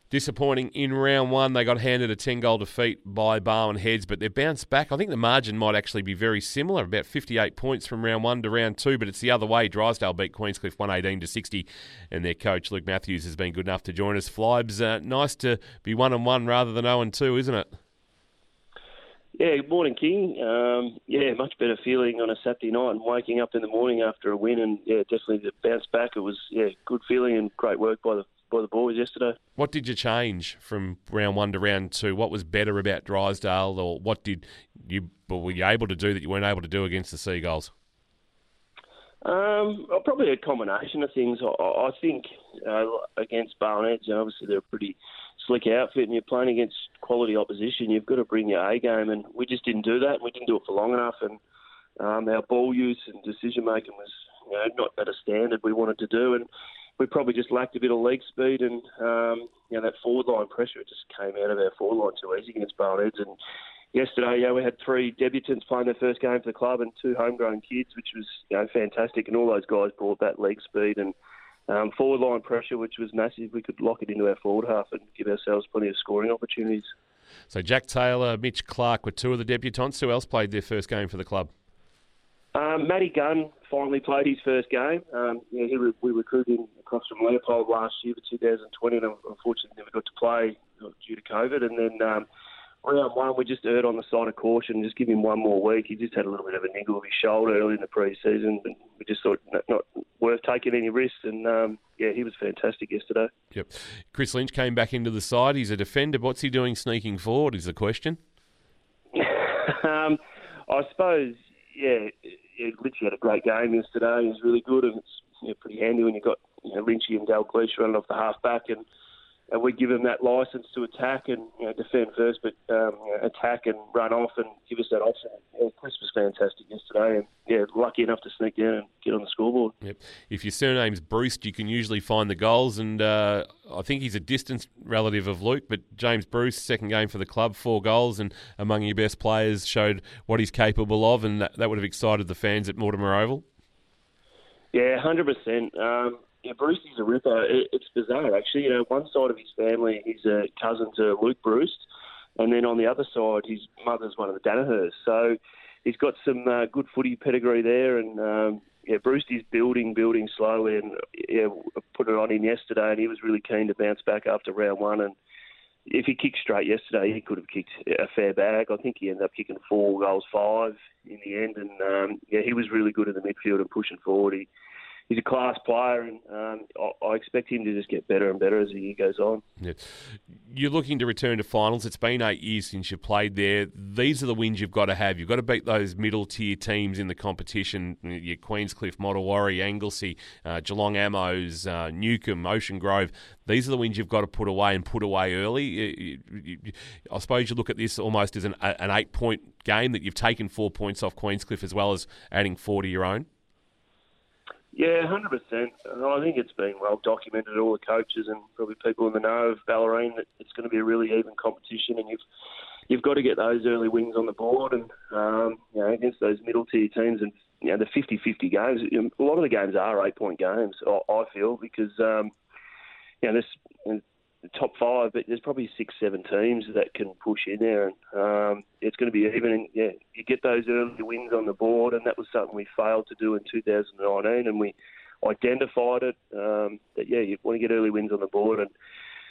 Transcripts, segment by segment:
Disappointing in round one. They got handed a 10-goal defeat by Barwon Heads, but they've bounced back. I think the margin might actually be very similar, about 58 points from round one to round two, but it's the other way. Drysdale beat Queenscliff 118-60, and their coach, Luke Matthews, has been good enough to join us. Flybs, nice to be 1-1 rather than 0-2, isn't it? Yeah, good morning, King. Much better feeling on a Saturday night and waking up in the morning after a win, and definitely to bounce back. It was good feeling and great work by the boys yesterday. What did you change from round one to round two? What was better about Drysdale, or what were you able to do that you weren't able to do against the Seagulls? Probably a combination of things. I think against Barwon Heads, obviously they're a pretty slick outfit, and you're playing against quality opposition. You've got to bring your A game, and we just didn't do that. And we didn't do it for long enough, and our ball use and decision making was not at a standard we wanted to do, and we probably just lacked a bit of leg speed, and that forward line pressure just came out of our forward line too easy against Barwon Heads. And yesterday, we had 3 debutants playing their first game for the club and 2 homegrown kids, which was fantastic. And all those guys brought that leg speed and forward line pressure, which was massive. We could lock it into our forward half and give ourselves plenty of scoring opportunities. So Jack Taylor, Mitch Clark were 2 of the debutants. Who else played their first game for the club? Matty Gunn finally played his first game. We recruited him across from Leopold last year for 2020, and unfortunately never got to play due to COVID. And then round one, we just erred on the side of caution, just give him one more week. He just had a little bit of a niggle of his shoulder early in the pre-season, and we just thought not worth taking any risks. And he was fantastic yesterday. Yep. Chris Lynch came back into the side. He's a defender. What's he doing sneaking forward is the question. I suppose, Lynch had a great game yesterday. He was really good, and it's pretty handy when you've got Lynchy and Dalgleish running off the half-back, and we give them that licence to attack and defend first, but attack and run off and give us that option. Chris was fantastic yesterday, and lucky enough to sneak down and get on the scoreboard. Yep. If your surname's Bruce, you can usually find the goals, and I think he's a distant relative of Luke, but James Bruce, second game for the club, 4 goals, and among your best players, showed what he's capable of, and that would have excited the fans at Mortimer Oval. Yeah, 100%. Bruce is a ripper. It's bizarre, actually. One side of his family, he's a cousin to Luke Bruce, and then on the other side, his mother's one of the Danahers. So he's got some good footy pedigree there, and Bruce is building slowly, and put it on him yesterday, and he was really keen to bounce back after round one. And if he kicked straight yesterday, he could have kicked a fair bag. I think he ended up kicking 4 goals, 5 in the end, and he was really good in the midfield and pushing forward. He's a class player, and I expect him to just get better and better as the year goes on. Yeah. You're looking to return to finals. It's been 8 years since you played there. These are the wins you've got to have. You've got to beat those middle-tier teams in the competition, your Queenscliff, Mottawari, Anglesey, Geelong Amos, Newcombe, Ocean Grove. These are the wins you've got to put away and put away early. I suppose you look at this almost as an 8-point game, that you've taken 4 points off Queenscliff as well as adding 4 to your own. Yeah, 100%. I think it's been well documented, all the coaches and probably people in the know of Ballerine, that it's going to be a really even competition, and you've got to get those early wins on the board, and against those middle tier teams, and the 50-50 games. A lot of the games are 8-point games, I feel, because there's the top 5, but there's probably 6-7 teams that can push in there, and it's going to be even. And you get those early wins on the board, and that was something we failed to do in 2019, and we identified it. You want to get early wins on the board, and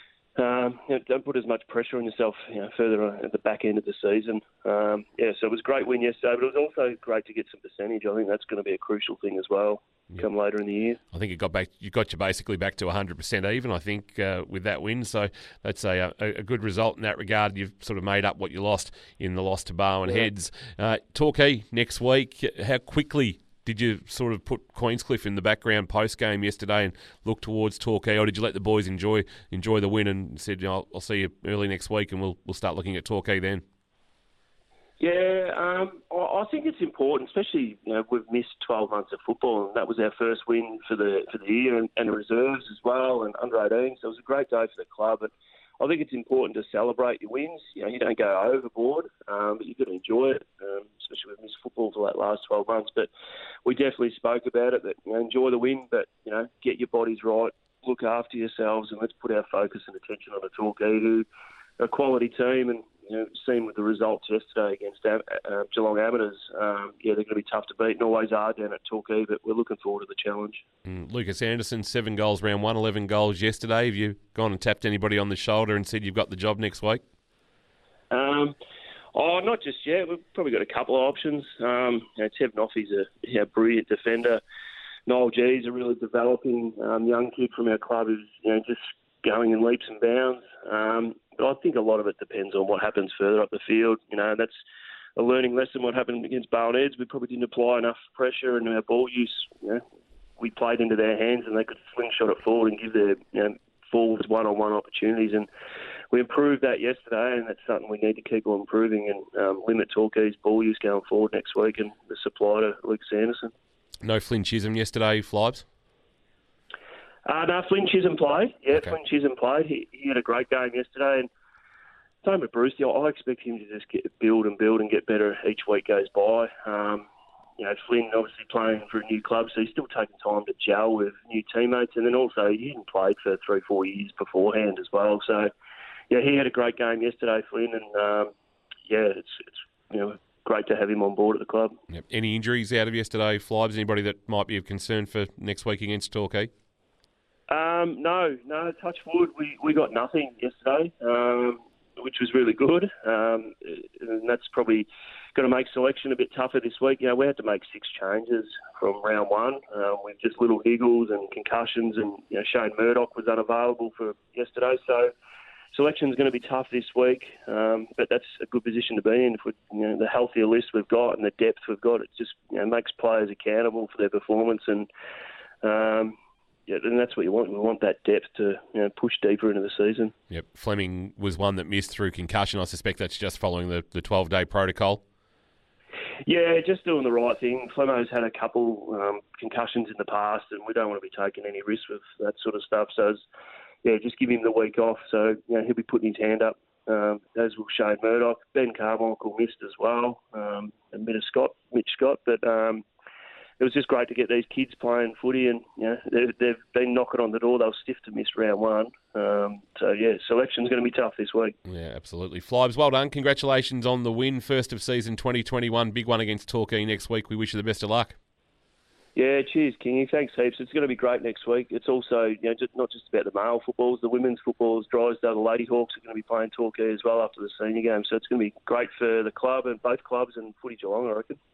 don't put as much pressure on yourself further on at the back end of the season. So it was a great win yesterday, but it was also great to get some percentage. I think that's going to be a crucial thing as well. Come later in the year. I think you got you basically back to 100% even, I think, with that win. So that's a good result in that regard. You've sort of made up what you lost in the loss to Barwon Heads. Torquay next week. How quickly did you sort of put Queenscliff in the background post-game yesterday and look towards Torquay, or did you let the boys enjoy the win and said, I'll see you early next week and we'll start looking at Torquay then? Yeah, I think it's important, especially we've missed 12 months of football, and that was our first win for the year, and the reserves as well, and under 18. So it was a great day for the club, and I think it's important to celebrate your wins. You don't go overboard, but you've got to enjoy it, especially with missed football for that last 12 months. But we definitely spoke about it, that enjoy the win, but get your bodies right look after yourselves and let's put our focus and attention on the Torquay, who are a quality team. And seen with the results yesterday against Geelong Amateurs, they're going to be tough to beat and always are down at Torquay, but we're looking forward to the challenge. Lucas Anderson, 7 goals round 1, 11 goals yesterday. Have you gone and tapped anybody on the shoulder and said you've got the job next week? Not just yet. We've probably got a couple of options. Tev Noffey's a brilliant defender. Noel G's a really developing young kid from our club who's just going in leaps and bounds. But I think a lot of it depends on what happens further up the field. That's a learning lesson. What happened against Barwon Heads, we probably didn't apply enough pressure, and our ball use, we played into their hands, and they could slingshot it forward and give their forwards one-on-one opportunities. And we improved that yesterday, and that's something we need to keep on improving and limit Torquay's ball use going forward next week and the supply to Lucas Anderson. No Flynn Chisholm yesterday, Flibes? No, Flynn Chisholm played. Yeah, Okay. Flynn Chisholm played. He had a great game yesterday. And same with Bruce. I expect him to just build and get better each week goes by. Flynn obviously playing for a new club, so he's still taking time to gel with new teammates. And then also he hadn't played for 3-4 years beforehand as well. So, he had a great game yesterday, Flynn. And, it's great to have him on board at the club. Yep. Any injuries out of yesterday, Flibes? Anybody that might be of concern for next week against Torquay? No, touch wood. We got nothing yesterday, which was really good. And that's probably going to make selection a bit tougher this week. We had to make 6 changes from round 1 with just little higgles and concussions, and Shane Murdoch was unavailable for yesterday. So selection's going to be tough this week, but that's a good position to be in. If the healthier list we've got and the depth we've got, it just makes players accountable for their performance, and and that's what you want. We want that depth to push deeper into the season. Yep. Fleming was one that missed through concussion. I suspect that's just following the 12-day protocol. Yeah, just doing the right thing. Flemo's had a couple concussions in the past, and we don't want to be taking any risk with that sort of stuff. So, just give him the week off. So, he'll be putting his hand up, as will Shane Murdoch. Ben Carmichael missed as well, and Mitch Scott. But it was just great to get these kids playing footy, and they've been knocking on the door. They were stiff to miss round 1. Selection's going to be tough this week. Yeah, absolutely. Flibes, well done. Congratulations on the win. First of season 2021. Big one against Torquay next week. We wish you the best of luck. Yeah, cheers, Kingy. Thanks heaps. It's going to be great next week. It's also not just about the male footballs. The women's footballs, Drysdale, the Lady Hawks are going to be playing Torquay as well after the senior game. So it's going to be great for the club and both clubs and Footy Geelong, I reckon.